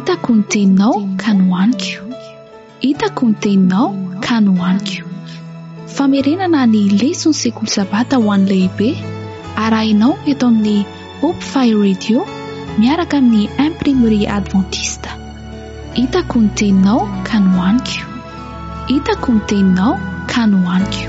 hitako ny teninao ka nohaniko, hitako ny teninao ka nohaniko. Famerenana ny lesona sekoly sabata ho an'ny lehibe arahinao eto amin'ny Hope Fire Radio miaraka amin'ny imprimerie adventiste. Hitako ny teninao ka nohaniko, hitako ny teninao ka nohaniko.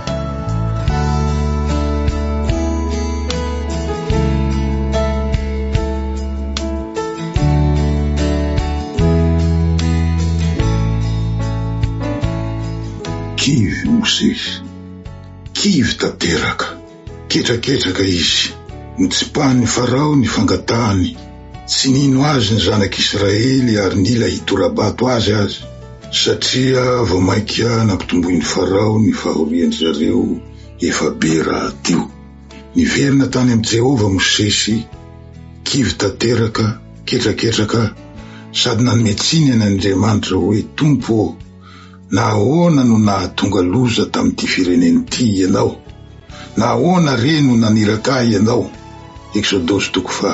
Kivy Mosesy, kivy tanteraka, ketraketraka izy, notsipahany Farao ny fangatahany, tsy nino azy ny zanak'Israely ary nila hitorabato azy, satria vao maika nampitomboiny Farao ny fahoriany zareo efa be rahateo. Niverina tany amin'ny Jehova Mosesy, kivy tanteraka, ketraketraka, sady nanometsiny an'Andriamanitra hoe Tompo, na ahoana no nahatonga loza tamin'ity fireneny ity ianao? Na ahoana re no naniraka ianao? Exodosy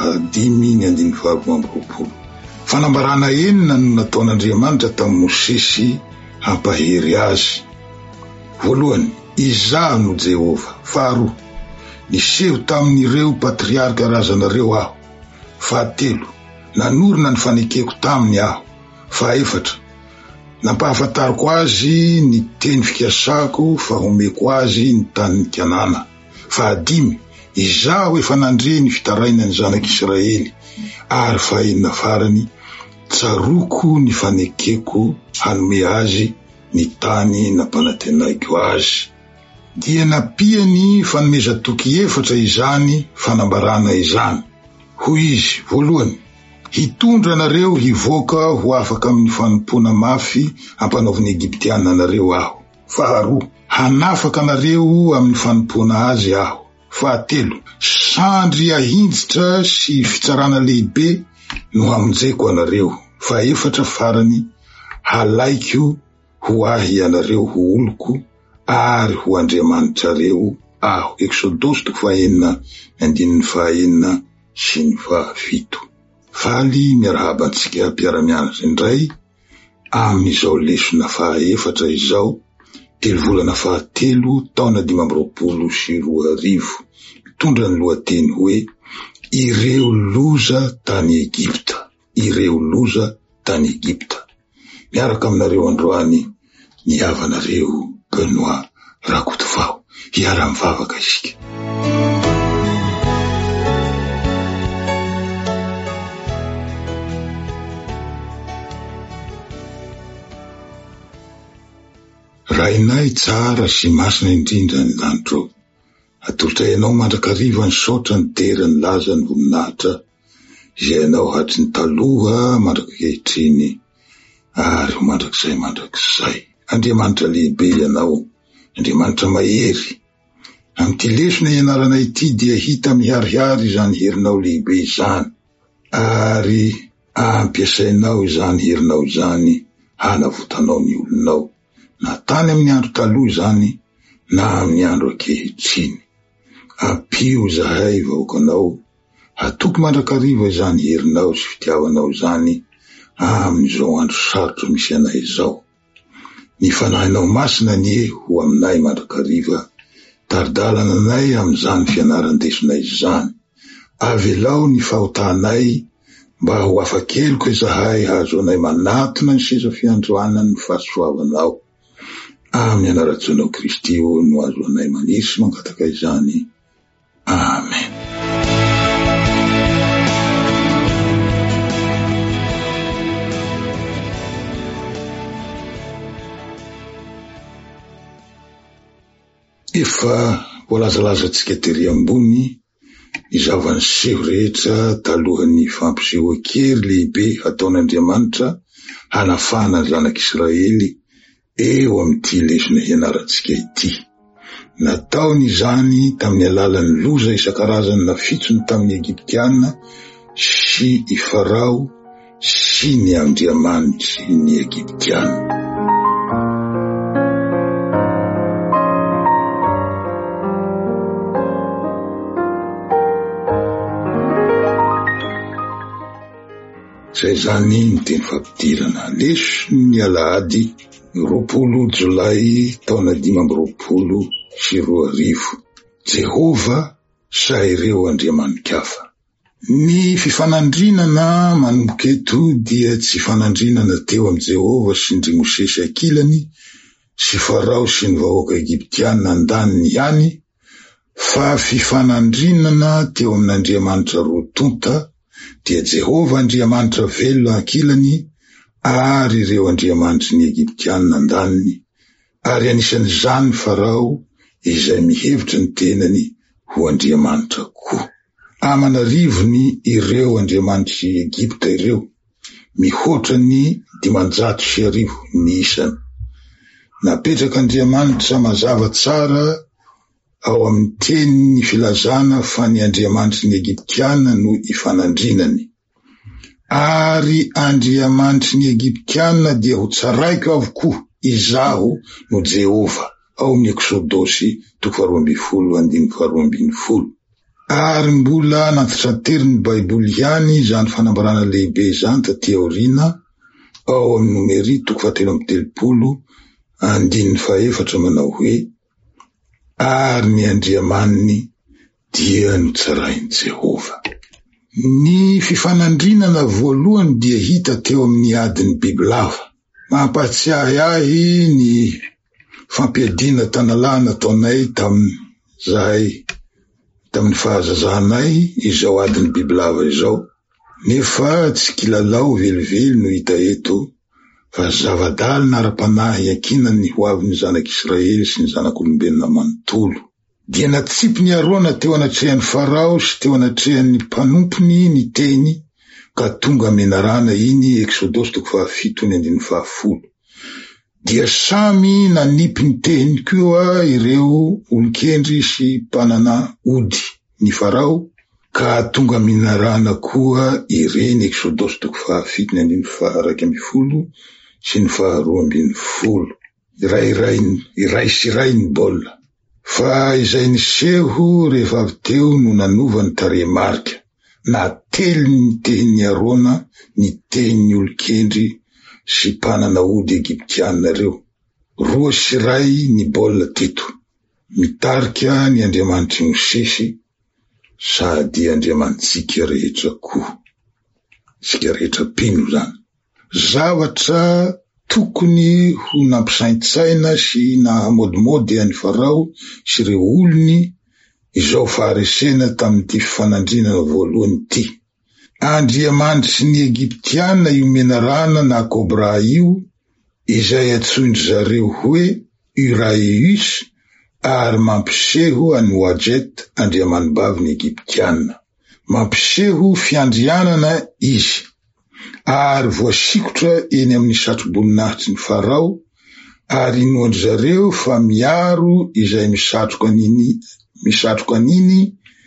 5:5. Fanambarana enina no nataon'Andriamanitra tamin'ny Mosesy hampahery azy. Voalohany, izaho no Jehova. Faharoa, niseho tamin'ireo patriarika razanareo aho. Fahatelo, nanorina ny fanekeko taminy aho. Fahaefatra, nampahafantariko azy ny teny fikasako fa homeko azy ny tany nikanana. Fahadimy, izaho efa nandre ny fitarainany zanak'Israely ary fahenina farany, tsaroko ny fanekeko hanome azy ny tany nampanantenaiko azy. Dia napiany fanomezatoky efatra izany fanambarana izany. Hoy izy, voalohany, hitondra nareo hivoaka ho afaka amin'ny fanompona mafy ampanaoviny Egyptiana nareo aho. Faharoa, hanafaka nareo amin'ny fanompona azy aho. Fahatelo, sandry ahinditra sy fitsarana lehibe no hamonjeko anareo. Fahaefatra farany, halaiko ho ahy anareo ho oloko ary ho Andriamanitrareo aho. Exodosy 4:4 sy 5. Faly miarahaba antsika mpiara-mianatra indray amin'izao lesona fahaefatra izao, 3 volana fahatelo taona 2022, mitondra ny lohateny hoe ireo loza tany Egipta, ireo loza tany Egipta. Miaraka aminareo androany ny havanareo Benoit Rakotovao, hiara-mivavaka isika. Rainay tsara sy masina indrindra ny lanitro, atolotra ianao mandrakariva ny sotra ny tera ny laza ny voninahitra, izay ianao hatry ny taloha mandrakehitriny ary ho mandrakizay. Andriamanitra lehibe ianao, Andriamanitra mahery. Amin'ity lesona ianaranay ity dia hita miharihary izany herinao lehibe izany, ary ampiasainao izany herinao izany hanavotanao ny olonao, na tany amin'ny andro taloha izany na amin'ny andro ankehitriny. Ampio zahay vahoakanao, hatoky mandrakariva izany herinao sy fitiavanao izany amin'izao andro sarotra misy anay izao. Ny fanahinao masina ny ho aminay mandrakariva, taridalana anay amin'izany fianaran-desonay izany. Avelao ny fahotanay mba ho afakeloko izahay hazo anay manatona ny seza fiandroanany ny fahasoavanao. Amin'ny anaratsoanao Kristy no azo anay maniry sy mangataka izany. Amen. Efa voalazalazantsika tery ambony ny zava-niseho rehetra talohan'ny fampisehoa kely lehibe ataon'Andriamanitra hanafana ny zanak'Israely eo amin'ity lesona hianarantsika ity. Nataony izany tamin'ny alalan'ny loza isan-karazany nafitsony tamin'ny Egyptiana sy i Farao sy ny andriamanitry ny Egyptiana. Zay zany ny teny fampidirana leso ny Alahady 20 Jolay taona 2024. Jehova sa ireo andriamanin-kafa. Ny fifanandrinana manomboka eto dia tsy fanandrinana teo am Jehova sy ndry Mosesy ankilany sy Farao sy ny vahoaka Egyptiana andaniny ihany, fa fifanandrinana teo amin'Andriamanitra roa tonta, dia Jehova Andriamanitra velona ankilany ary ireo andriamanitry ny Egyptiana andaniny, ary anisan'izany Farao izay mihevitra ny tenany ho Andriamanitra koa. Amanarivony ireo andriamanitry Egypta ireo, mihoatra ny 510 ny isany. Napetraka Andriamanitra mazava tsara ao amin'ny tenin'ny filazana fa ny andriamanitry ny Egyptiana no ifanandrinany. Ary andriamanitry ny Egyptiana dia ho tsaraiko avokoa izaho no Jehova, ao amin'ny Exodosy 12:12. Ary mbola nantitrateriny Baiboly ihany izany fanambarana lehibe izany taty aoriana ao amin'ny Nomery 7:4 manao hoe, ary ny andriamaniny dia notsarainy Jehova. Ny fifanandrinana voalohany dia hita teo amin'ny adiny bibilava. Mampatsiahy ahy ny fampiadiana tanalahy nataonay tamin'ny fahazazanay izao adiny bibilava izao. Nefa tsy kilalao velively no hita eto, fa zavadala nara-panahy ankinany ho avy ny zanak'Israely sy ny zanak'olombelona manontolo. Dia natsipy ny Arona teo anatrehan'ny Farao sy teo anatrehan'ny mpanompony ny teny, ka tonga menarana iny Exodosy 7:10. Dia samy nanipy ny teny koa ireo olon-kendry sy mpanana ody ny Farao, ka tonga menarana koa ireny Exodosy 7:12 sy ny 12:20. Iray sy iray ny baolina. Fa izay niseho rehefa avy teo no nanova ny tarehimarika, nately ny teny Arona, ny teny olon-kendry sy mpanana ody Egyptiana reo. 2 sy iray ny baolina teto, mitarika ny andriamanitry Mosesy sady andriamanitsika rehetra koa, sika rehetra pino zany. Zavatra tokony ho nampisaintsaina sy nahamodimody an'i Farao sy ireo olony izao faharesena tamin'ity fifanandrinana voalohany ity. Andriamanitry ny Egyptiana io menarana na Kobra io, izay atsoindry zareo hoe Uraeus, ary mampiseho an'i Wajet, andriamanibavy Egyptiana. Mampiseho fiandrianana izy, ary voasikotra eny amin'ny satroboninahitry ny Farao, ary inoandry zareo fa miaro izay misatroka aniny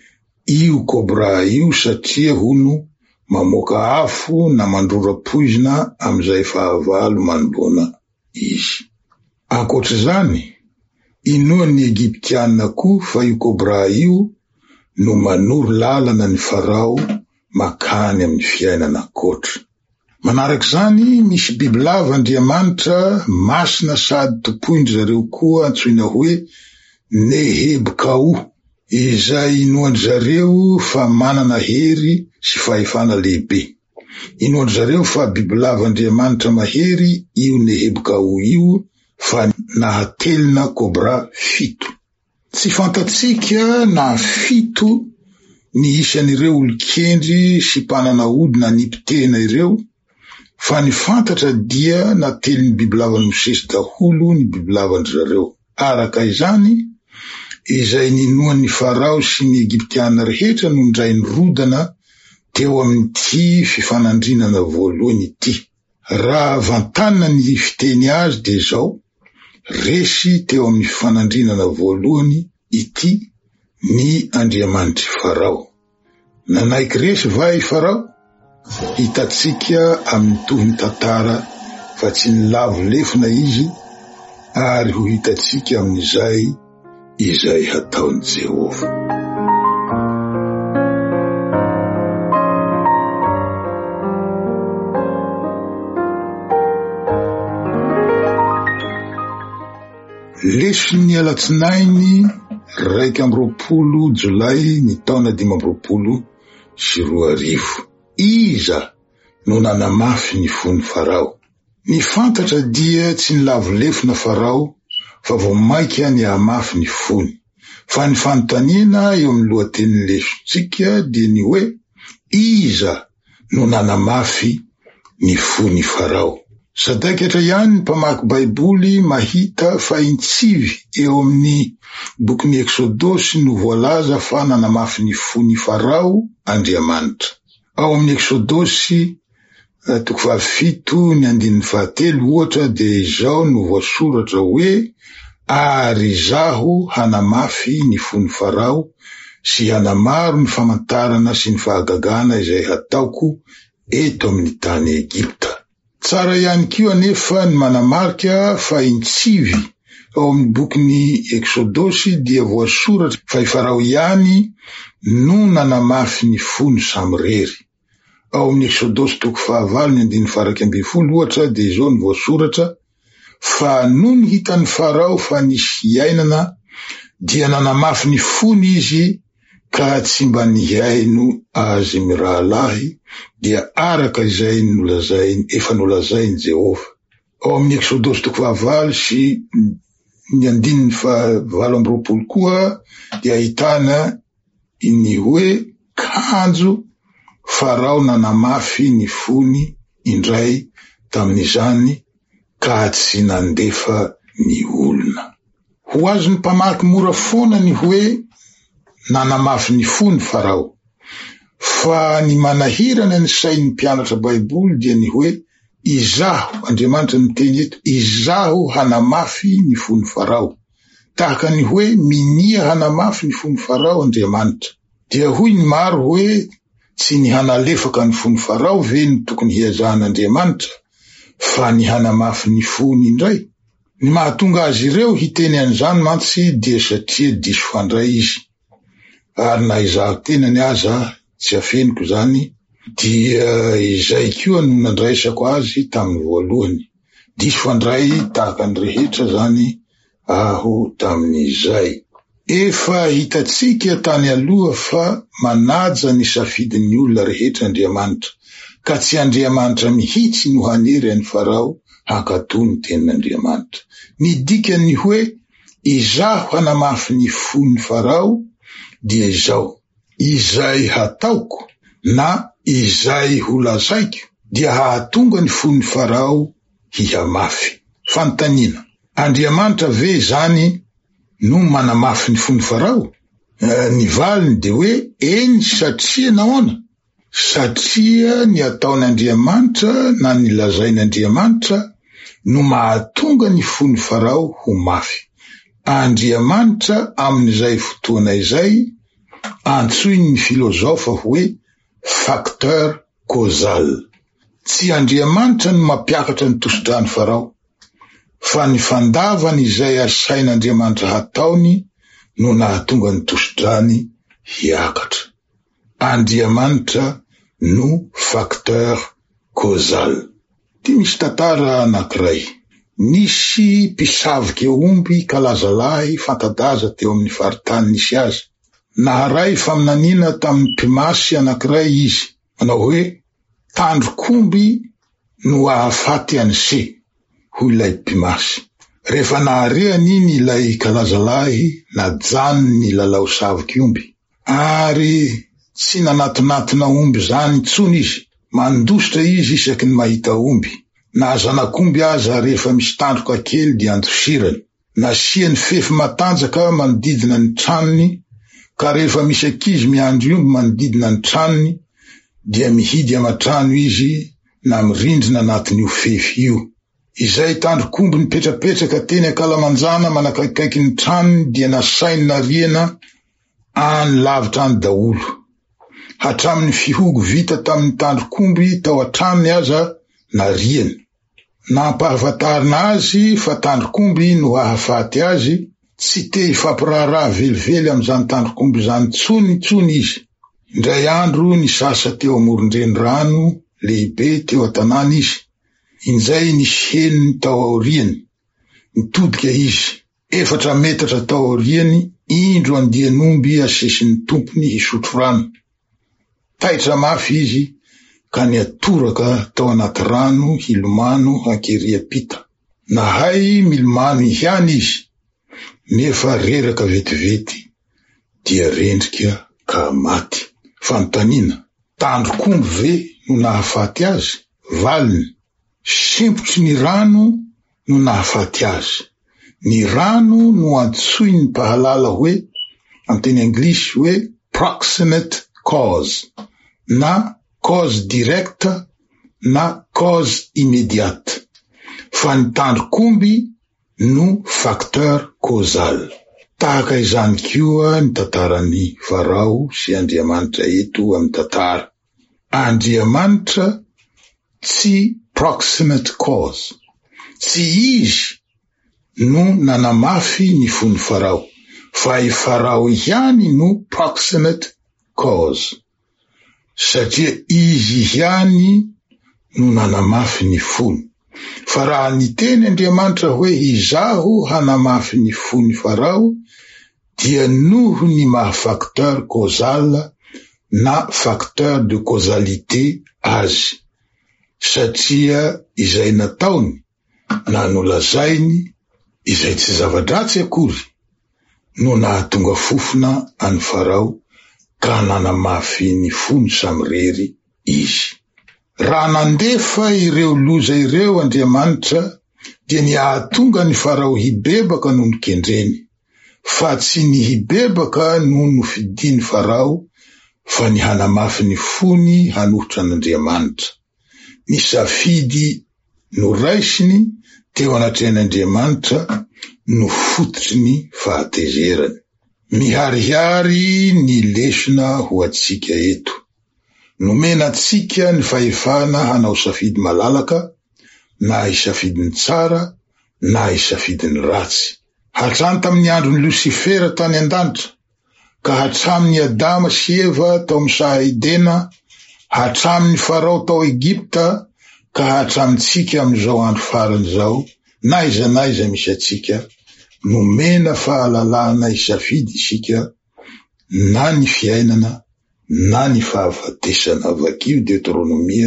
io Kobra io, satria hono mamoaka afo na mandrora-poizina amizay fahavalo manomboana izy. Ankoatr'izany, inoan'ny Egyptiana koa fa io Kobra io no manoro lalana ny Farao makany amin'ny fiainana ankoatra. Manarak'izany, misy bibilava Andriamanitra masina sady topoindry zareo koa antsoina hoe Nehebukau, izay inoandry zareo fa manana hery sy fahefana lehibe. Inoandry zareo fa bibilava Andriamanitra mahery io Nehebukau io, fa nahatelina Kobra 7. Tsy fantatsika na 7 ny isan'ireo olon-kendry sy mpanana ody na nipitena ireo, fa ny fantatra dia nately ny bibilavan'i Mosesy daholo ny bibilavandry zareo. Araka izany, izay ninoan'ny Farao sy ny Egyptiana rehetra no ndray nirodana teo amin'ity fifanandrinana voalohany ity. Raha vantanina ny fiteny azy dia zao, resy teo amin'ny fifanandrinana voalohany ity ny andriamanitry Farao. Nanaiky resy va i Farao? Hitatsika amin'ny tohiny tantara fa tsy ny lavo lefina izy, ary ho hitatsika amin'izay izay hataon'i Jehova. leson'ny alatsinainy 2 Jolay ny taona 2024. Iza no nanamafy ny fony Farao? Ny fantatra dia tsy ny lavolefona Farao fa vao maika ny hamafy ny fony. Fa ny fanontaniana eo amin'ny lohatenin'ny lesontsika dia ny hoe iza no nanamafy ny fony Farao? Sadaikatra ihany ny mpamaky baiboly mahita fa intsivy eo amin'ny bokin'ny Eksodosy no voalaza fa nanamafy ny fony Farao Andriamanitra. Ao amin'ny Eksodosy 7:7 ohatra dia izao no voasoratra hoe ary izaho hanamafy ny fony Farao sy hanamaro ny famantarana sy ny fahagagana izay hataoko eto amin'ny tany Egipta. Tsara ihany koa anefa ny manamarika fa intsivy ao amin'ny bokin'ny Eksodosy dia voasoratra fa i Farao ihany no nanamafy ny fony Samrery. Ao amin'ny Eksodosy 4:12 ohatra dia izao ny voasoratra fa noho ny hitan'ny Farao fa nisy iainana dia nanamafy ny fony izy ka tsy mba nihaino azy mirahalahy dia araka izay efa nolazainy Jehova. Ao amin'ny Eksodosy 4 sy ny 9:20 koa dia ahitana ny hoe kanjo Farao nanamafy ny fony indray tamin'izany ka tsy nandefa ny olona. Ho azo ny mpamaky mora foana ny hoe nanamafy ny fony Farao, fa ny manahirana ny sain'ny mpianatra baiboly dia ny hoe izaho, Andriamanitra miteny eto, izaho hanamafy ny fony Farao. Tahaka ny hoe minia hanamafy ny fony Farao Andriamanitra. Dia hoy ny maro hoe tsy ny hanalefaka ny fony Farao ve ny tokony hiazahan'Andriamanitra, fa ny hanamafy ny fony indray. Ny mahatonga azy ireo hiteny an'izany mantsy dia satria diso fandray izy. Ary na izaho tenany aza tsy afeniko zany, dia izay koa no nandraisako azy tamin'ny voalohany. Diso fandray tahaka ny rehetra zany aho tamin'izay. Efa hitatsika tany aloha fa manaja ny safidin'ny olona rehetra Andriamanitra, ka tsy Andriamanitra mihitsy no hanery an'ny Farao hankatoa ny tenin'Andriamanitra. Ny dikany hoe izaho hanamafy ny fony Farao dia izao, izay hataoko na izay holazaiko dia hahatonga ny fony Farao hihamafy. Fanontaniana, Andriamanitra ve zany no manamafy ny fony Farao? Ny valiny dia hoe eny, satria nahoana? Satria ny ataon'Andriamanitra na ny lazain'Andriamanitra no mahatonga ny fony Farao ho mafy. Andriamanitra amin'izay fotoana izay antsoiny ny filozofa hoe facteur causal. Tsy Andriamanitra no mampiakatra ny tosidràny Farao, fa ny fandavany izay asain'Andriamanitra hataony no nahatonga ny tosidrany hiakatra. Andriamanitra no facteur causal. Ty misy tantara anankiray. Nisy mpisavika omby kalazalahy fantadaza teo amin'ny faritany nisy azy. Naharay faminaniana tamin'ny mpimasy anankiray izy, manao hoe tandrokomby no ahafaty an'se, hoy ilay mpimasy. Rehefa nahareany iny ilay kalazalahy najany ny lalao saviky omby, ary tsy nanatonatona omby zany intsony izy, mandositra izy isaky ny mahita omby. Na zanak'omby aza rehefa misy tandroka kely dia andosirany, nasiany fefy matanjaka manodidina ny tranony, ka rehefa misy ankizy miandry omby manodidina ny tranony dia mihidy amatrano izy na mirindrina anatin'io fefy io. Izay tandrokomby nipetrapetraka teny ankalamanjana manakaikaiky ny tranony dia nasainy nariana any lavitra any daolo. Hatramin'ny fihogo vita tamin'ny tandrokomby tao an-tranony aza nariany. Nampahafantarina azy fa tandrokomby no hahafaty azy, tsy te hifampiraharaha velively amin'izany tandrokomby zany tsony izy. Indray andro ny sasa teo amoron-dreny rano lehibe teo an-tanàna izy. Inzay nisy heniny tao aoriany, nitodika izy, 4 metatra tao aoriany, indro andianomby asesiny tompony hisotro rano. Taitra mafy izy ka niatoraka tao anaty rano hilomano hankeriapita. Nahay milomano ihany izy, nefa reraka vetivety dia rendrika ka maty. Fanontaniana, tandrokomby ve no nahafaty azy? Valiny, sempotry ny rano no nahafaty azy. Ny rano no antsoiny ny mpahalala hoe, amin'ny teny anglisy hoe proximate cause, na cause directe na cause immédiate. Fa ny tandrokomby no facteur causal. Tahaka izany koa ny tantaran'ny Farao sy Andriamanitra eto amin'ny tantara. Andriamanitra tsy proximate cause, tsy izy no nanamafy ny fon'ny Farao, fa i Farao ihany no proximate cause, satria izy ihany no nanamafy ny fony. Fa raha niteny Andriamanitra hoe izaho hanamafy ny fon'ny Farao, dia noho ny maha facteur causal na facteur de causalité azy, satria izay nataony na nolazainy izay tsy zava-dratsy akory no nahatonga fofona any Farao ka nanamafy ny fony samirery izy. Raha nandefa ireo loza ireo Andriamanitra, dia niahatonga ny Farao hibebaka no nikendreny, fa tsy ny hibebaka no nofidiny Farao, fa ny hanamafy ny fony hanohitra an'Andriamanitra. Ny safidy no raisiny teo anatrehan'Andriamanitra no fototry ny fahatezerany. Miharihary ny lesona ho atsika eto. Nomena atsika ny fahefana hanao safidy malalaka, na isafidiny tsara, na isafidiny ratsy. Hatrany tamin'ny andron'ny Lucifera tany an-danitra, ka hatramin'ny Adama sy Eva tao amin'ny Sahedena, hatramin'ny Farao tao Egypta, ka hatramintsika amin'izao andro farany zao, na iza misy atsika, nomena fahalalana isafidy isika, na ny fiainana, na ny fahafatesana. Vakio Deuteronomia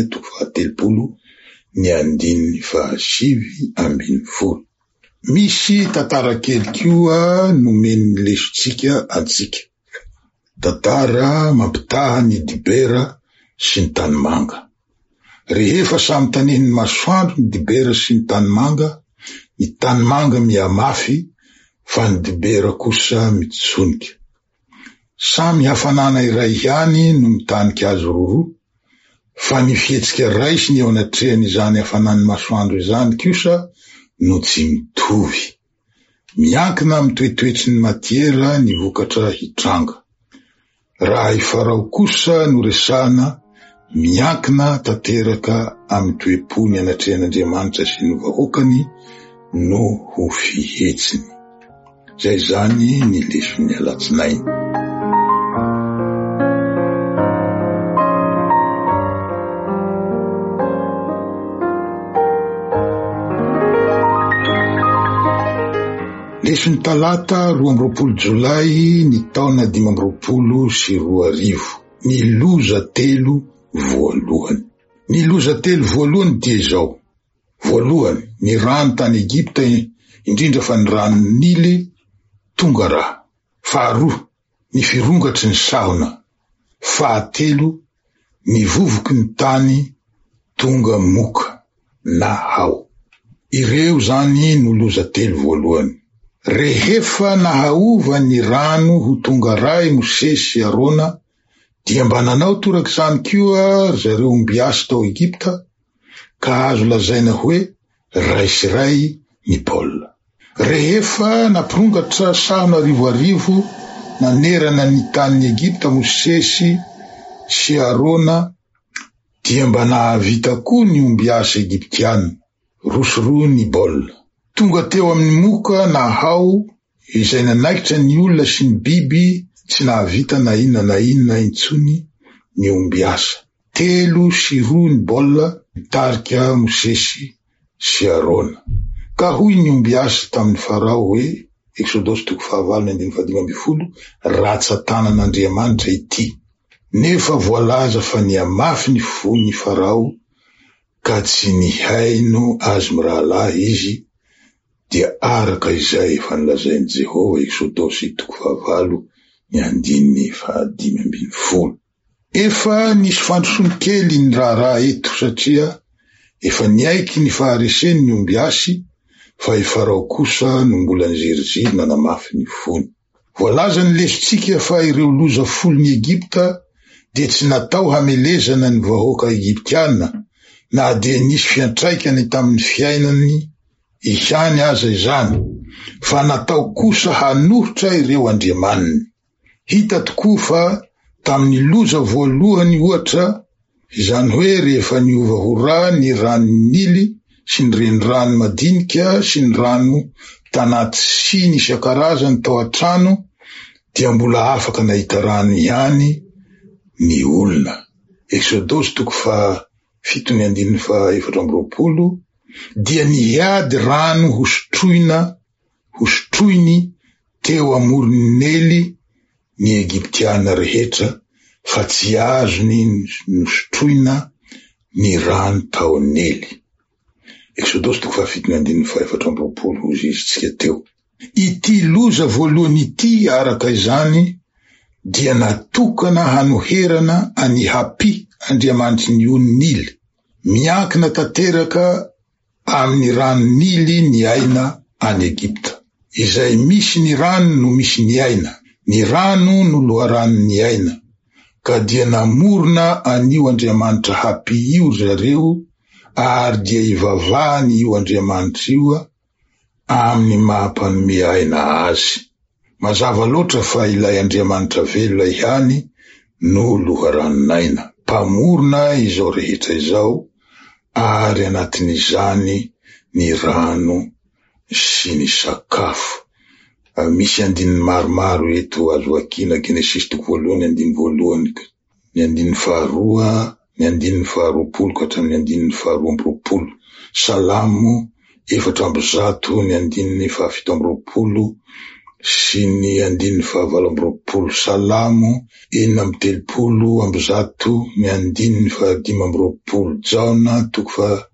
7:9. Misy tantara kely koa nomeny lesotsika atsika. Tantara mampitaha ny dibera sy ny tanimanga. Rehefa samy tanehin'ny masoandro ny dibera sy ny tanimanga miamafy, fa ny dibera kosa mitsonika. Samy hafanana iray ihany no mitanika azy roroa, fa ny fihetsika raisiny eo anatrehany izany hafanan'ny masoandro izany kosa no tsy mitovy. Miankina amin'ny toetoetry ny matiera ny vokatra hitranga. Raha i Farao kosa no resana, miankina tanteraka amin'ny toepony anatrehan'Andriamanitra sy ny vahoakany no ho fihetsiny. Zay zany ny leson'ny alatsinainy. Leson'ny talata 12 Jolay ny taona 2020. Ny loza telo voalohany. Ny loza telo voalohany dia izao. Voalohany, ny rano tany Egypta, indrindra fa ny rano Nily, tonga rà. Faharoa, ny firongatry ny sahona. Fahatelo, ny vovoky ny tany tonga moka na hao. Ireo zany no loza telo voalohany. Rehefa nahaova ny rano ho tonga ray Mosesy sy Arona, dia mba nanao torak'izany koa zareo ombiasy tao Egypta, ka azo lazaina hoe ray sy ray ny baolina. Rehefa nampirongatra sahona arivo nanerana ny tanin'ny Egypta Mosesy sy Arona, dia mba nahavita koa ny ombiasy Egyptiana, rosoroa ny baolina. Tonga teo amin'ny moka na hao izay nanaikitra ny olona sy ny biby, tsy nahavita na inona intsony ny ombiasa. 3 ny baolina mitarika Mosesy sy Arona. Ka hoy ny ombiasa tamin'ny Farao hoe, Exodosy 4:15 ratsatanan'Andriamanitra ity. Nefa voalaza fa niamafy ny fony Farao ka tsy nihaino azy mirahalahy izy, dia araka izay efa nilazain'i Jehova. Exodosy 4:15. Efa nisy fandrosoany kely ny raharaha eto, satria efa niaiky ny fahareseny ny omby asy, fa i Farao kosa no mbola niziriziry nanamafy ny fony. Voalaza ny lesitsika fa ireo loza folo ny Egipta dia tsy natao hamelezana ny vahoaka Egyptiana, na dia nisy fiantraikany tamin'ny fiainany ihany aza izany, fa natao kosa hanohitra ireo andriamaniny. Hita tokoa fa tamin'ny loza voalohany ohatra, izany hoe rehefa niova ho ra ny rano Nily sy ny renirano madinika sy ny rano tanaty siny isan-karazany tao an-trano, dia mbola afaka nahita rano ihany ny olona. Exodosy 7:14 dia niady rano hosotroiny teo amoron'ny Nely ny Egyptiana rehetra, fa tsy azony nosotroina ny rano tao Nely. Exodosy 7:14 hozy izitsika teo. Ity loza voalohany ity araka izany dia natokana hanoherana any Hapi, andriamanitry ny ony Nily, miankina tanteraka amin'ny rano Nily ny aina any Egypta. Izay misy ny rano no misy ny aina, ny rano no loharano ny aina, ka dia namorona an'io andriamanitra Hapi io zareo, ary dia ivavahany io andriamanitra io amin'ny mahampanome aina azy. Mazava loatra fa ilay andriamanitra velona ihany no loharanon'aina, mpamorona izao rehetra izao, ary anatin'izany ny rano sy ny sakafo. Misy andininy maromaro eto azo akina. Genesis 1:1, ny 2, ny 20 ka hatramin'ny 20. Salamo 4:100, ny 7:20 sy ny 7:20. Salamo 4:30, ny 5:20. Jaona 2:20,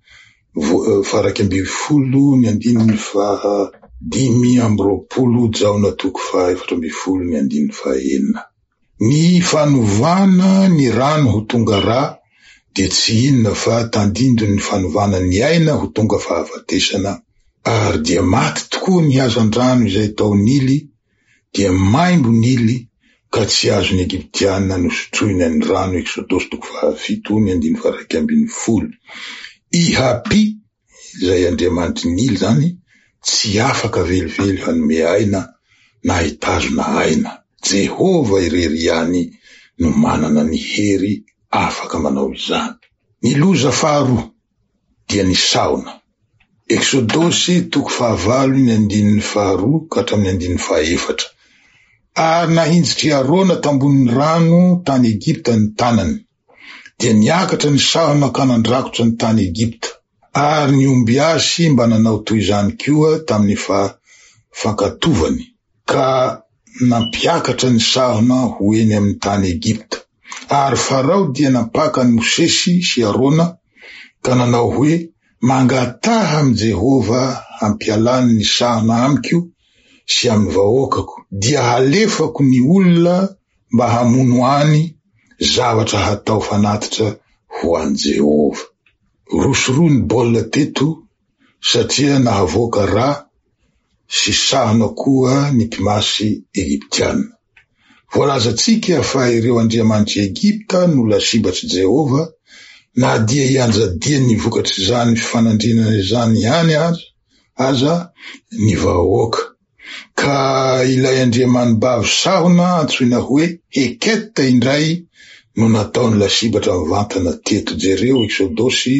ny 5:10. Jaona 2:14, ny 5:9. Ny fanovana ny rano ho tonga ra dia tsy inona fa tandindo ny fanovana ny aina ho tonga fahafatesana, ary dia maty tokoa ny hazan-drano izay tao Nily, dia maimbo Nily ka tsy azony Egyptiana nosotroina ny rano. Exodosy 7:1-10. I Hapi, izay andriamanitry Nily zany, tsy afaka velively hanome aina na hitazona aina. Jehova irery ihany no manana ny hery afaka manao izany. Ny loza faharoa dia ny saona. Exodosy 5:2 ka hatramin'ny 4. Ary nahinjitry Arona tambonin'ny rano tany Egypta ny tanany, dia niakatra ny saona ka nandrakotra ny tany Egypta, ary ny omby asy mba nanao toy izany koa tamin'ny fankatovany, ka nampiakatra ny saona ho eny amin'ny tany Egypta. Ary Farao dia napaka ny Mosesy sy Arona ka nanao hoe, mangataha am Jehova hampialany ny saona amiko sy amin'ny vahoakako, dia halefako ny olona mba hamono any zavatra hatao fanatitra ho an Jehova. Rosoroa ny baolina teto, satria nahavoaka ra sy saona koa ny mpimasy Egyptiana. Voalazatsika fa ireo andriamanitry Egypta no lasibatry Jehova, na dia ianjadia ny vokatry zany fifanandrinana izany ihany aza ny vahoaka. Ka ilay andriamanibavy sahona antsoina hoe Heketa indray no nataony lasibatra mivantana teto jereo. Exodosy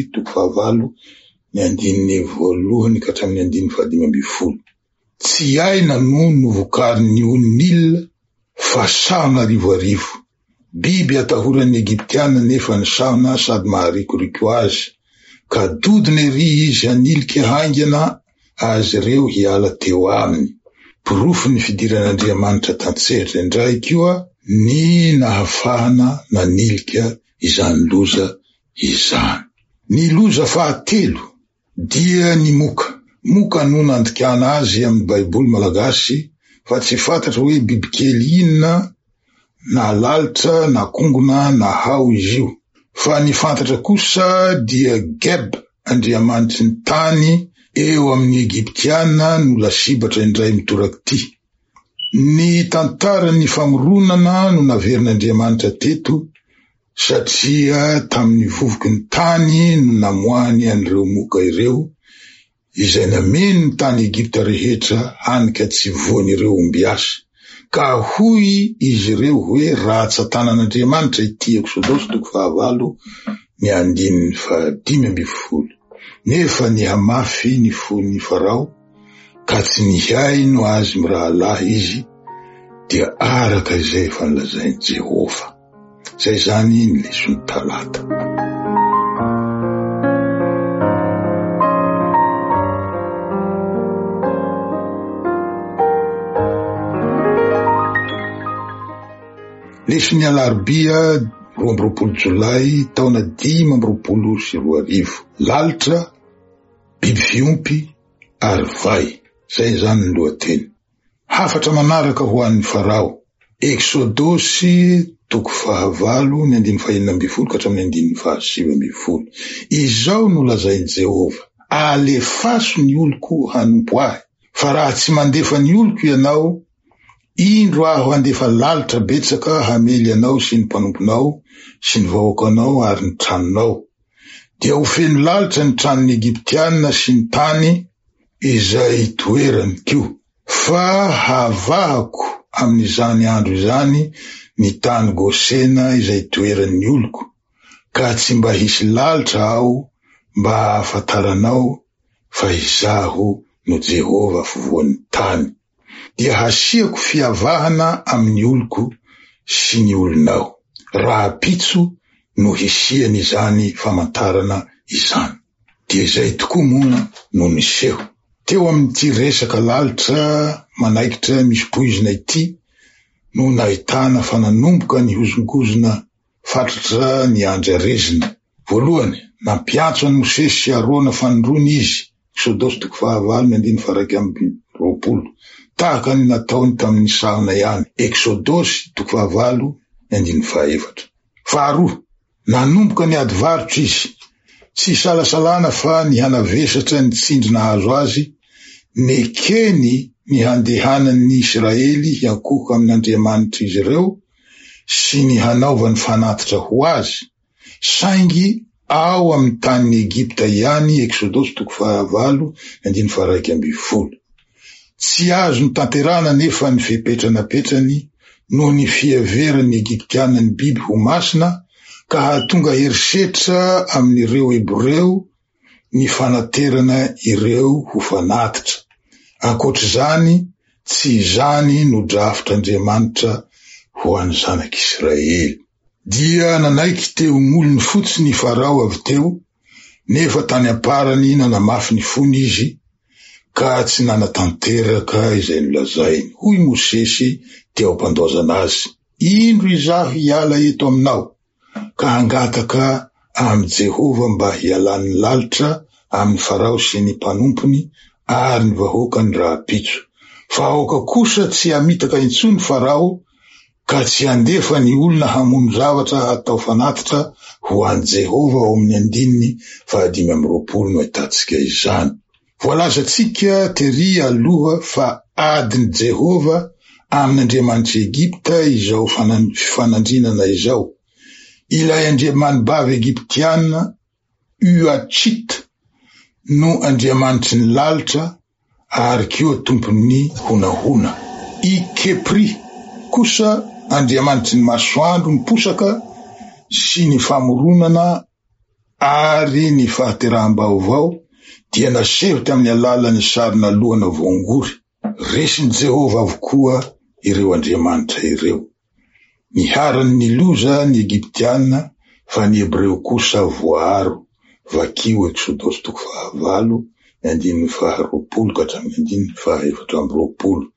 5:1 ka hatramin'ny 5:15. Tsy aina no novokarin'ny ony Nily, fa sahona arivo. Biby atahoran'ny Egyptiana nefa ny sahona sady maharikoriko azy, ka dodiny ery izy anilika haingana azy ireo hiala teo aminy. Pirofo ny fidiran'Andriamanitra tantseritra indray koa ny nahafahana nanilika izany loza izany. Ny loza fahatelo dia ny moka no nandikana azy amin'ny Baiboly Malagasy, fa tsy fantatra hoe bibikely inona na lalitra na kongona na hao izy io. Fa ny fantatra kosa dia Geb, andriamanitry ny tany eo amin'ny Egyptiana no lasibatra indray mitoraky ty. Ny tantaran'ny famoronana no naverin'Andriamanitra teto, satria tamin'ny vovoky ny tany no namoahany an'ireo moka ireo, izay nameno ny tany Egypta rehetra hanika tsy voan'ireo ombiasa. Ka hoy izy ireo hoe ratsan-tanan'Andriamanitra ity Exodosy 9:5. Nefa ny hamafy ny fon'ny Farao, ka tsy nihay no azy mirahalahy izy, dia araka izay efa nolazainy Jehova. Zay zany ny lesony talata. Lesony alarobia 12 Jolay taona 520. Lalitra, biby fiompy ary vai. Zay zany ny lohateny. Hafatra manaraka ho an'ny Farao. Exodosy 9:1-7. Izao no lazainy Jehova: alefaso ny oloko hanompo ahy, fa raha tsy mandefa ny oloko ianao, indro aho handefa lalitra betsaka hamely anao sy ny mpanomponao sy ny vahoakanao ary ny tranonao. Dia ho feno lalitra ny tranon'ny Egyptiana sy ny tany izay toerany kio. Fa havahako amin'izany andro izany ny tany Gosena izay toeran'ny oloko, ka tsy mba hisy lalitra aho mba ahafantaranao fa izaho no Jehova fivoan'ny tany. Dia hasiako fiavahana amin'ny oloko sy ny olonao. Raha pitso no hisiany izany famantarana izany. Dia izay tokoa moa no niseho. Teo amin'ity resaka lalitra manaikitra misy poizina ity no nahitana fananomboka ny hozongozona fatratra ny andrarezina. Voalohany, nampiantso an'i Mosesy sy Arona fanondrony izy, Exodosy 9:1-20, tahaka ny nataony tamin'ny sahona ihany, Exodosy 9:1-4. Faharoa, nanomboka ny ady varotra izy, tsy salasalana fa ny hanavesatra ny tsindry nahazo azy, nekeny ny handehanan'ny Israely hiankohoka amin'Andriamanitra izy ireo sy ny hanaovany fanatitra ho azy, saingy ao amin'ny tanin'ny Egypta ihany, Exodosy 9:1-4. Tsy azo ny tanterana nefa ny fipetranapetrany noho ny fiheveran'ny Egyptiana ny biby ho masina, ka hahatonga herisetra amin'ireo Hebreo ny fanaterana ireo ho fanatitra. Ankoatr'izany, tsy izany no drafitr'Andriamanitra ho an'ny zanak'Israely. Dia nanaiky teo molony fotsiny ny Farao avy teo, nefa tany amparany nanamafy ny fony izy, ka tsy nanatanteraka izay nolazainy. Hoy Mosesy teo ampandaozana azy: indro izaho hiala eto aminao, ka hangataka amin'ny Jehova mba hialan'ny lalitra amin'ny Farao sy ny mpanompony ary ny vahoakany raha-pitso. Fa aoka kosa tsy hamitaka intsony Farao, ka tsy handefa ny olona hamono zavatra hatao fanatitra ho an'i Jehova ao amin'ny 5:20 no ahitantsika izany. Voalazatsika tery aloha fa adiny Jehova amin'Andriamanitra Egypta izao fanandrinana izao. Ilay andriamanibavy Egyptiana Uachit no andriamanitry ny lalitra ary keo tompony honahona. I Kepri kosa andriamanitry ny masoandro, ny posaka sy ny famoronana ary ny fahateraham-baovao, dia naseho tamin'ny alalan'ny sarina lohana voangory. Resiny Jehova avokoa ireo andriamanitra ireo. Niharany ny loza ny Egyptiana, fa ny Hebreo kosa voaharo. Vakio Exodosy 9:1-20-4.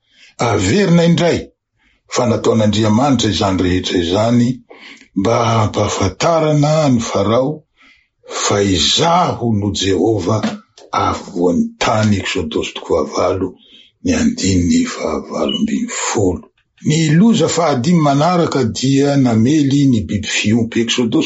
averina indray fa nataon'Andriamanitra izany rehetra izany mba hampahafantarana ny Farao fa izaho no Jehova afovoan'ny tany. Exodosy 9:9. Ny loza fahadimy manaraka dia namely ny biby fiompy. Exodosy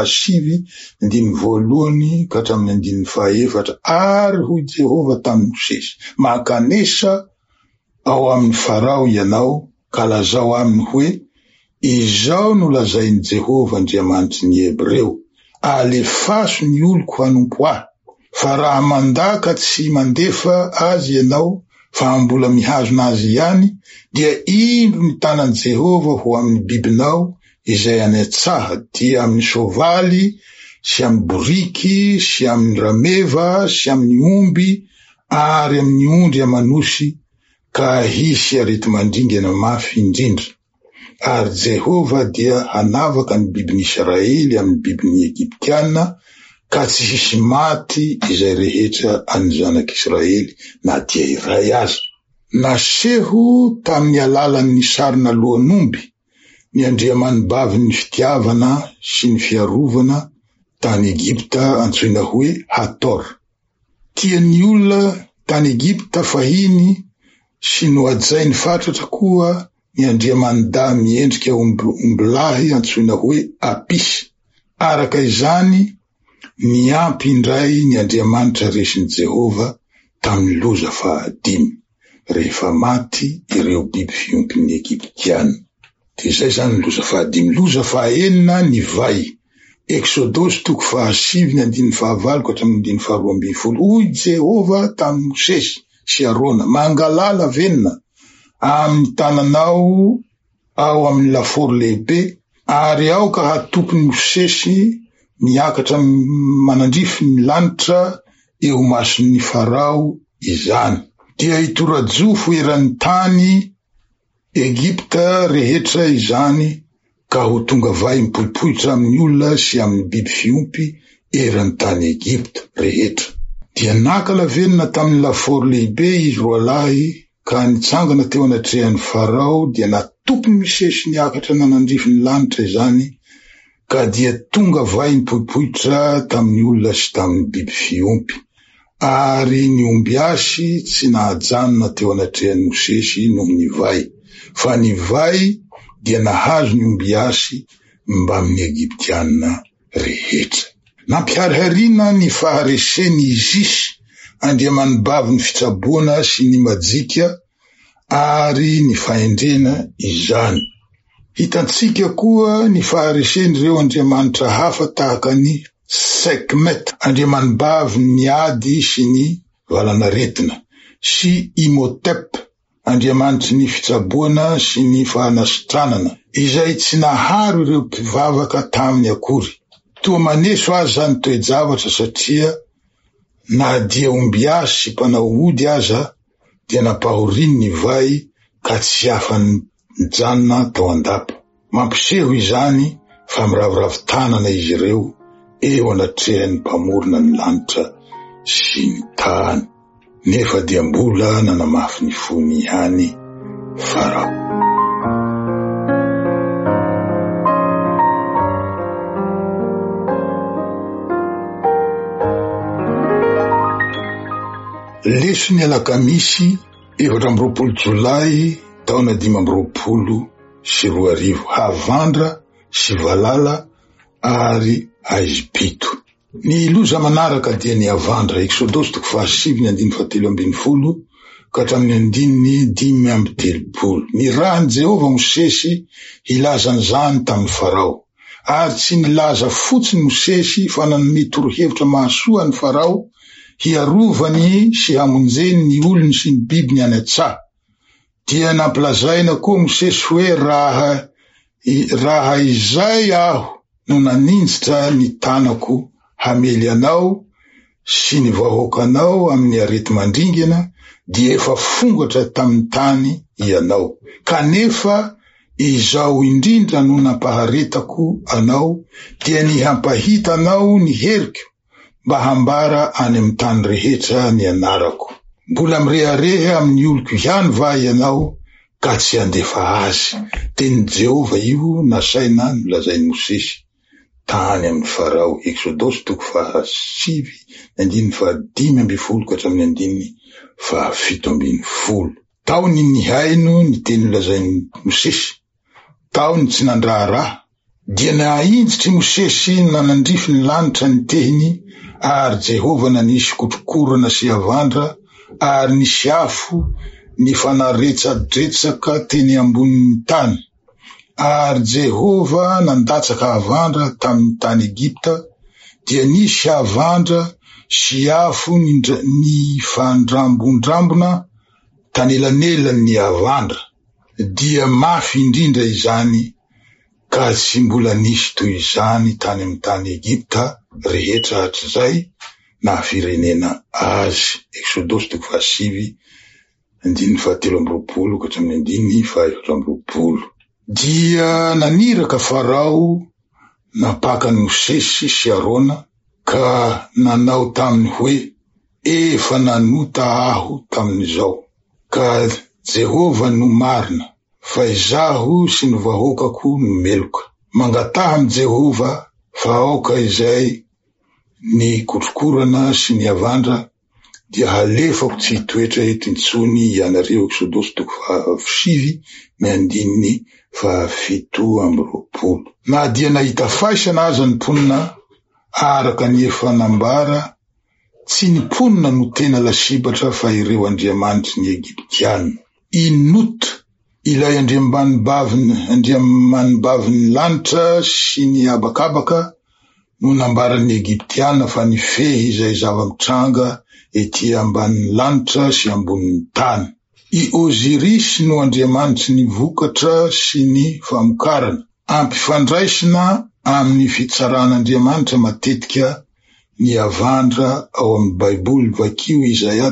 7:1-4. Ary hoy Jehova tamin'ny Mosesy: makanesa ao amin'ny Farao ianao ka lazao aminy hoe, izao no lazain'i Jehova Andriamanitry ny Hebreo: alefaso ny oloko hanompo ahy, fa raha mandaka tsy mandefa azy ianao fa mbola mihazona azy ihany, dia indro ny tanan'i Jehova ho amin'ny bibinao izay anetsaha, dia amin'ny sovaly sy amin'ny boriky sy amin'ny rameva sy amin'ny omby ary amin'ny ondry amanosy, ka hisy areti-mandringana mafy indrindra. Ary Jehova dia hanavaka ny bibin'i Israely amin'ny bibin'ny Egyptiana, ka tsy hisy maty izay rehetra any zanak'Israely na dia iray aza. Naseho tamin'ny alalan'ny sarina lohan'omby ny Andriamanibavy ny fitiavana sy ny fiarovana tany Egypta, antsoina hoe Hator. Tian'ny olona tany Egypta fahiny sy noajainy fatratra koa ny Andriamanida miendrika ombilahy antsoina hoe Apis. Araka izany niampy indray ny Andriamanitra resin'i Jehova tamin'ny loza fahadimy rehefa maty ireo biby fiompin'ny Egyptiana. Dia izay zany loza fahadimy. Loza fahaenina ny vai. Exodosy 7:9-12. Hoy Jehova tamin'ny Mosesy sy Arona: mangalala venina amin'ny tananao ao amin'ny laforo lehibe, ary ao ka hatompony Mosesy miakatra manandrify ny lanitra eo mason'ny Farao izany. Dia hitorajofo eran'ny tany Egypta rehetra izany, ka ho tonga vai mipoipoitra amin'ny olona sy amin'ny biby fiompy eran'ny tany Egypta rehetra. Dia nakalavenina tamin'ny laforo lehibe izy roalahy, ka nitsangana teo anatrehan'ny Farao, dia natopony Mosesy niakatra nanandrify ny lanitra izany, ka dia tonga vai mipoipoitra tamin'ny olona sy tamin'ny biby fiompy. Ary ny omby asy tsy nahajanona teo anatrehan'ny Mosesy noho ny vai, fa ny vai dia nahazo ny omby asy mba amin'ny Egyptiana rehetra. Nampiharihariana ny faharesen'ny Isis, Andriamanibavy ny fitsaboana sy ny majika, ary ny fahendrena izany. Hitantsika koa ny faharesen'ireo andriamanitra hafa tahaka ny Sekmet, Andriamanibavy ny ady sy ny valanaretina, sy Imhotep, andriamanitry ny fitsaboana sy ny fahanasitranana, izay tsy naharo ireo mpivavaka tamin'ny akory. Toa maneso azy zany toe-javatra, satria na dia omby asy sy mpanao ody aza dia napahoriny ny vai ka tsy afany mijanona tao andapa. Mampiseho izany fa miravoravo tanana izy ireo eo anatrehan'ny mpamorona ny lanitra sy ny tany, nefa dia mbola nanamafy ny fony ihany Farao. Lesony alakamisy 20 Jolay taona 2020. Havandra sy valala ary Aizipito. Ny loza manaraka dia ny havandra. Exodosy 7:7-7 ka hatramin'ny 5:30. Ny rahan'i Jehova Mosesy hilazany zany tamin'ny Farao, ary tsy nilaza fotsiny Mosesy fa nanome torohevitra mahasoa ny Farao hiarovany sy hamonjeny ny olony sy ny bibiny any an-tsaha. Dia nampilazaina koa Mosesy hoe raha izay aho no naninjitra ny tanako hamely anao sy ny vahoakanao amin'ny areti-mandringana, dia efa fongatra tamin'ny tany ianao. Kanefa izao indrindra no nampaharetako anao, dia ny hampahitanao ny heriko mba hambara any amin'ny tany rehetra ny anarako. Mbola mirehareha amin'ny oloko ihany va ianao, ka tsy andefa azy. Teny Jehova io nasaina nolazainy Mosesy tany amin'ny Farao. Exodosy 7:5-5 ka hatramin'ny 7:10. Tao ny haino ny teny nolazainy Mosesy, tao ny tsy nandraharaha, dia naindritry Mosesy nanandrify ny lanitra ny tehiny, ary Jehova nanisy kotrokorana sy avandra, ary nisy afo ny fanaretsadretsaka teny ambonin'ny tany. Ary Jehova nandatsaka avandra tamin'ny tany Egipta, dia nisy avandra sy afo ny fandrambondrambona tanelanelan'ny avandra, dia mafy indrindra izany, ka tsy mbola nisy toy izany tany amin'ny tany Egipta rehetra hatr'izay na firenena azy. Exodosy 7:7-12 ka hatramin'ny 5:20. Dia naniraka Farao napakany Mosesy sy Arona, ka nanao taminy hoe, efa nanota aho tamin'izao, ka Jehova no marina, fa izaho sy ny vahoakako no meloka. Mangataha am Jehova fa aoka izay ny kotrokorana sy ny avandra, dia halefako tsy hitoetra eto intsony ianareo. Exodosy 7:7-20. Na dia nahita faisana aza ny mponina araka ny efa nambara, tsy ny mponina no tena lasibatra fa ireo andriamanitry ny Egiptiana. Inota ilay andriamanibavin'ny lanitra sy ny abakabaka no nambaran'ny Egiptiana fa nifehy izay zava-mitranga ety ambanin'ny lanitra sy ambonin'ny tany. I Osirisy no andriamanitry ny vokatra sy ny famokarana. Ampifandraisina amin'ny fitsaran'Andriamanitra matetika ny avandra ao amin'ny Baiboly. Vakio Isaia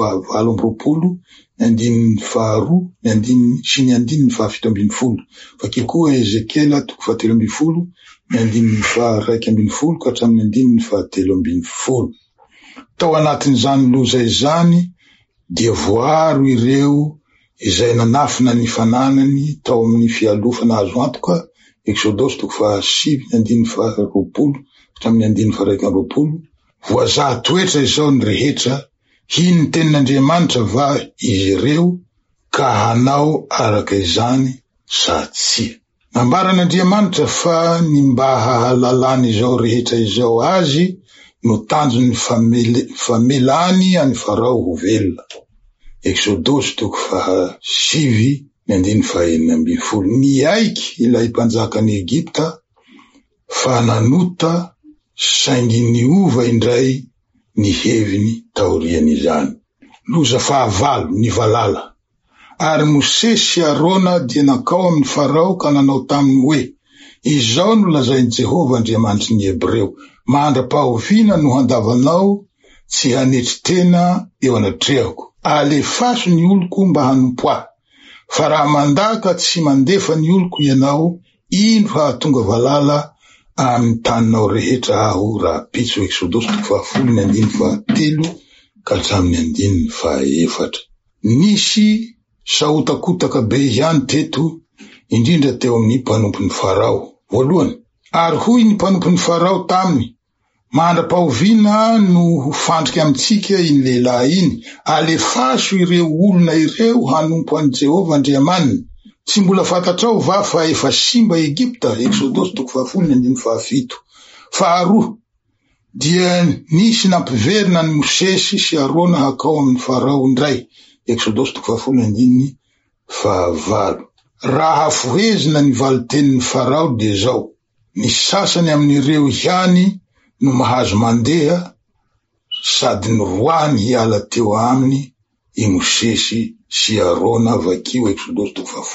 40:2-5:17. Vakio koa Ezekela 13:1-2 ka hatramin'ny 13:7. Tao anatin'izany loza izany dia voaro ireo izay nanafina ny fananany tao amin'ny fialofana azo antoka. Exodosy 7:9-20 hatramin'ny 11:20. Voazaha toetra izao ny rehetra, hino ny tenin'Andriamanitra va izy ireo ka hanao araka izany sa tsia. Nambaran'Andriamanitra fa ny mba hahalalany izao rehetra izao azy no tanjony famelany any Farao ho velona. Exodosy 7:9-11. Ny aiky ilay mpanjakany Egipta fa nanota saingy niova indray ny heviny taorian'izany. Loza fahavalo ny valala. Ary Mosesy sy Arona dia nakao amin'ny Farao ka nanao taminy hoe, izao no lazainy Jehova Andriamanitry ny Hebreo, mandra-pahoviana no handavanao, tsy hanetry tena eo anatrehako. Alefaso ny oloko mba hanompo ahy, fa raha mandaka tsy mandefa ny oloko ianao, ino hahatonga valala amin'ny taninao rehetra aho raha pitso. Exodosy 10:7 ka hatramin'ny 11:4. Nisy sahotakotaka be ihany teto, indrindra teo amin'ny mpanompon'ny Farao. Voalohany, ary hoy ny mpanompon'ny Farao taminy, mandra-pahoviana no fandrika amintsika iny lehilahy iny, alefaso ireo olona ireo hanompo an Jehova Andriamanina. Tsy mbola fantatrao va fa efa simba Egipta. Exodosy 10:7. Faharoa, dia nisy nampiverina ny Mosesy sy Arona hakao amin'ny Farao indray. Exodosy 10:8. Raha fohezina ny valitenin'ny Farao dia zao, ny sasany amin'ireo ihany no mahazo mandeha, sady noroany hiala teo aminy i Mosesy sy Arona. Vakio Exodosy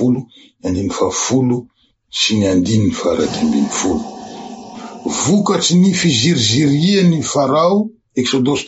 10:10-11. Vokatry ny fizirizirian'ny Farao. Exodosy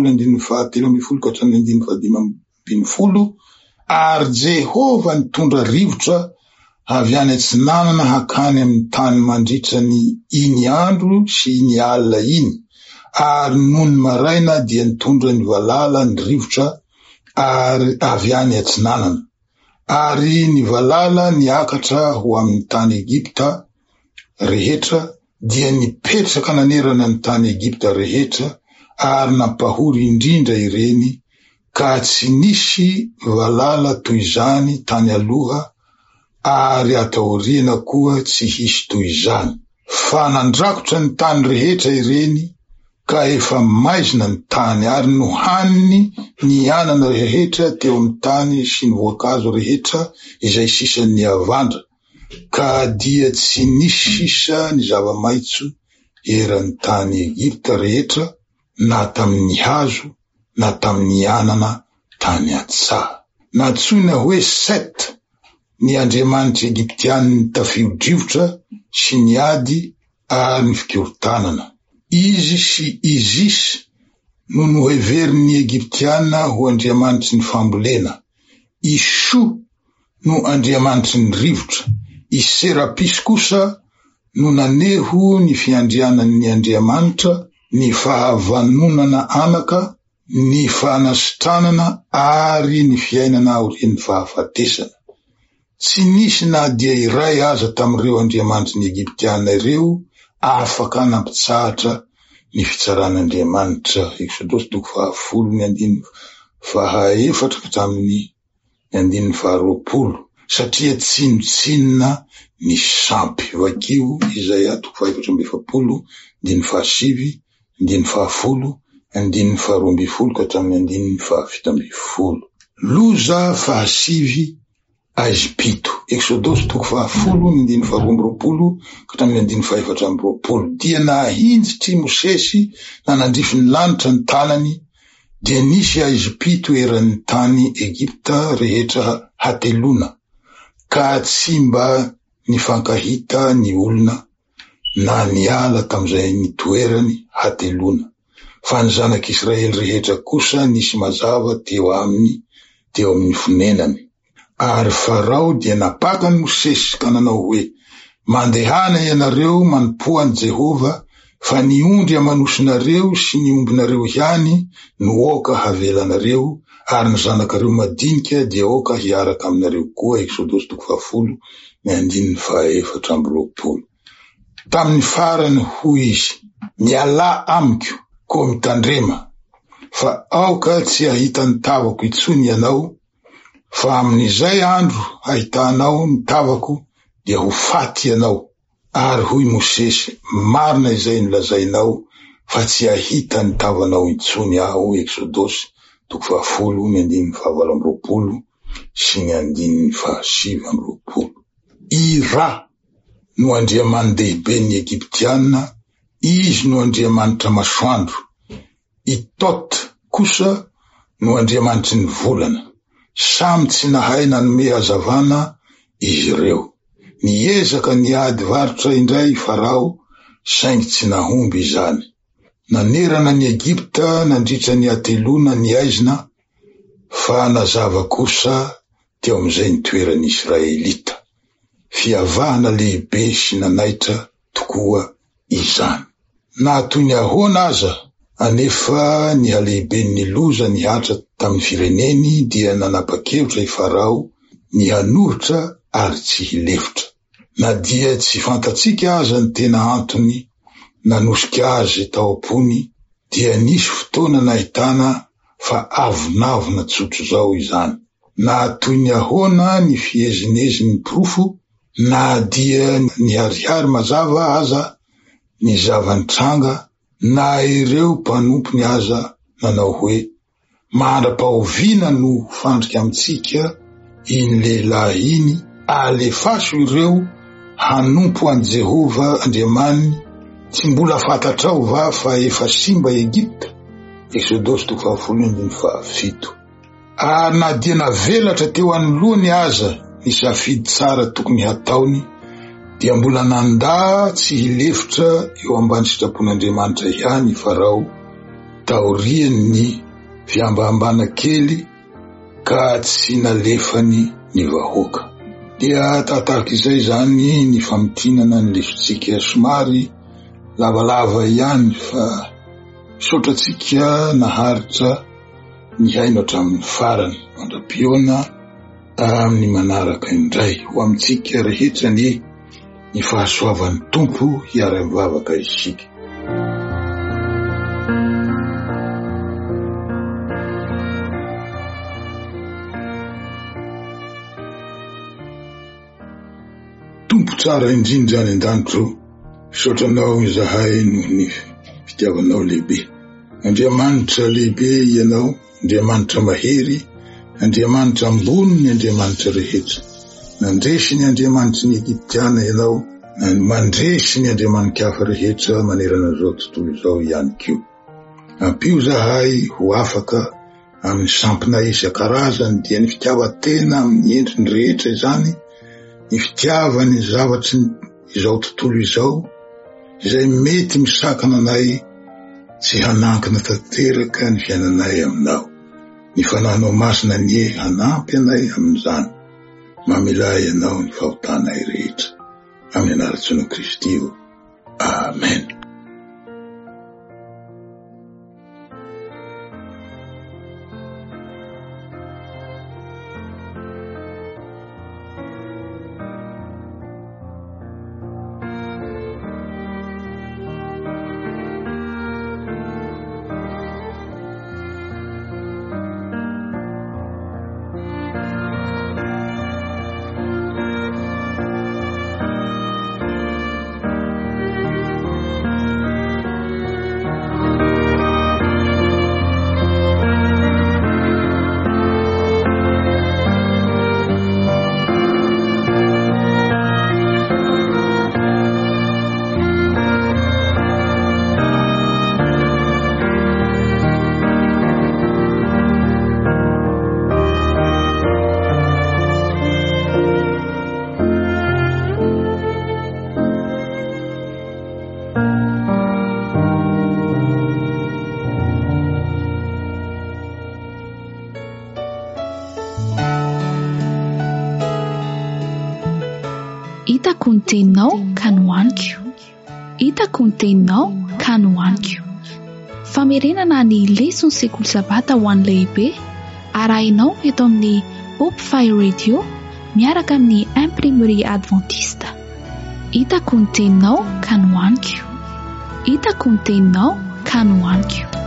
10:13-15. Ary Jehova nitondra rivotra avy any Atsinanana hakany amin'ny tany mandritra ny iny andro sy iny alina iny, ary noho ny maraina dia nitondra ny valala ny rivotra ary avy any Atsinanana, ary ny valala niakatra ho amin'ny tany Egipta rehetra dia nipetraka nanerana ny tany Egipta rehetra ary nampahory indrindra ireny ka tsy nisy valala toy izany tany aloha ary ataoriana koa tsy hisy toy izany. Fa nandrakotra ny tany rehetra ireny ka efa maizina ny tany ary nohaniny ny anana rehetra teo amin'ny tany sy ny voankazo rehetra izay sisan'ny avandra ka dia tsy nisy sisa ny zava-maitso eran'ny tany Egipta rehetra na tamin'ny hazo na tamin'ny anana tany antsaha. Natsoina hoe Set ny andriamanitra Egiptianina tafio-drivotra sy ny ady ary ny fikorotanana. Izy sy Isis no noheverin'ny Egiptianina ho andriamanitry ny fambolena. Isho no andriamanitry ny rivotra. I Serapis kosa no naneho ny fiandrianan'ny andriamanitra, ny fahavanonana anaka, ny fanasitranana ary ny fiainana aorian'ny fahafatesana. Tsy nisy na dia iray aza tamin'ireo andriamanitry ny Egiptianina ireo afaka nampitsahatra ny fitsaran'Andriamanitra. Exodosy 10:14 hatramin'ny 20. Satria tsinotsinona ny sampy. Vakio Isaia 47:7, 10:10, 10:12 hatramin'ny 10:17. Loza fahasivy Aizipito. Exodosy 10:12 hatramin'ny 10:14. Dia nahinjitry Mosesy na nandrify ny lanitra ny tanany dia nisy Aizipito eran'ny tany Egipta rehetra hatelona ka tsy mba nifankahita ny olona na niala tam'izay nitoerany hatelona. Fa ny zanak'Israely rehetra kosa nisy mazava teo amin'ny fonenany. Ary Farao dia napakany Mosesy ka nanao hoe, mandehana ianareo manompoan Jehova fa ny ondry amanosonareo sy ny ombinareo ihany no oka havelanareo ary ny zanakareo madinika dia oka hiaraka aminareo koa. Exodosy 10:14. Tamin'ny farany hoy izy, miala amiko koa mitandrema fa aoka tsy ahita ny tavako itsony ianao, fa amin'izay andro ahitanao ny tavako dia ho faty ianao. Ary hoy Mosesy, marina izay nilazainao fa tsy ahita ny tavanao itsony aho. Exodosy 10:17 sy 10:17. I Ra no andriaman-dehibe ny Egiptianina, izy no andriamanitra masoandro. I Tot kosa no andriamanitry ny volana. Samy tsy nahay nanome hazavana izy ireo. Niezaka niady varotra indray Farao saingy tsy nahomby izany. Nanerana ny Egipta nandritra ny atelona ny aizina, fa nazava kosa teo amin'izay ny toeran'ny Israelita. Fiavahana lehibe sy nanaitra tokoa izany. Na toy ny ahoana aza, anefa ny halehiben'ny loza nihatra tamin'ny fireneny dia nanapa-kevitra i Farao ny hanoritra ary tsy hilefotra. Na dia tsy fantatsika aza ny tena antony nanosika azy tao am-pony, dia nisy fotoana nahitana fa avonavona tsotro zao izany. Na toy ny ahoana ny fiezinezin'ny profo, na dia ny harihary mazava aza ny zavan-tranga, na ireo mpanompo ny aza nanao hoe, mandra-pahoviana no fandrika amintsika iny lehilahy iny, alefaso ireo hanompo an Jehova Andriamaniny, tsy mbola fantatrao va fa efa simba Egipta. Exodosy 10:17. Ary na dia navelatra teo anoloany aza ny safidy tsara tokony hataony, dia mbola nandà tsy hilefotra eo ambany sitrapon'Andriamanitra ihany i Farao, taoriany ny fiambambana kely ka tsy nalefany ny vahoaka. Dia tatarika izay zany ny famitinana ny lesontsika somary lavalava ihany, fa sotratsika naharitra ny haino hatramin'ny farany. Mandra-pioana amin'ny manaraka indray ho amintsika rehetra ny fahasoavan'ny tompo hiara-mivavaka isika. Tompo tsara indrindra any an-danitro, misaotranao izahay noho ny fitiavanao lehibe. Andriamanitra lehibe ianao, Andriamanitra mahery, Andriamanitra ambony ny Andriamanitra rehetra. Nandresy ny Andriamanitra ny Egiptiana ianao, mandresy ny Andriamanitra hafa rehetra manerana izao tontolo izao ihany koa. Ampio zahay ho afaka amin'ny sampina isan-karazany dia ny fitiavan-tena amin'ny endriny rehetra izany, ny fitiavany zavatry izao tontolo izao, izay mety misakana anay tsy hanankina tanteraka ny fiainanay aminao. Ny fanahinao masina ny hanampy anay amin'izany. Mamilay ianao ny fahotanay rehetra. Amin'ny anarantsy Kristy io. Amen. Hitako ny teninao ka nohaniko. Hitako ny teninao ka nohaniko. Famerenana ny lesona sekoly sabata ho an'ny lehibe arahinao eto amin'ny Hope Fire Radio miaraka amin'ny Imprimerie Adventiste. Hitako ny teninao ka nohaniko. Hitako ny teninao ka nohaniko.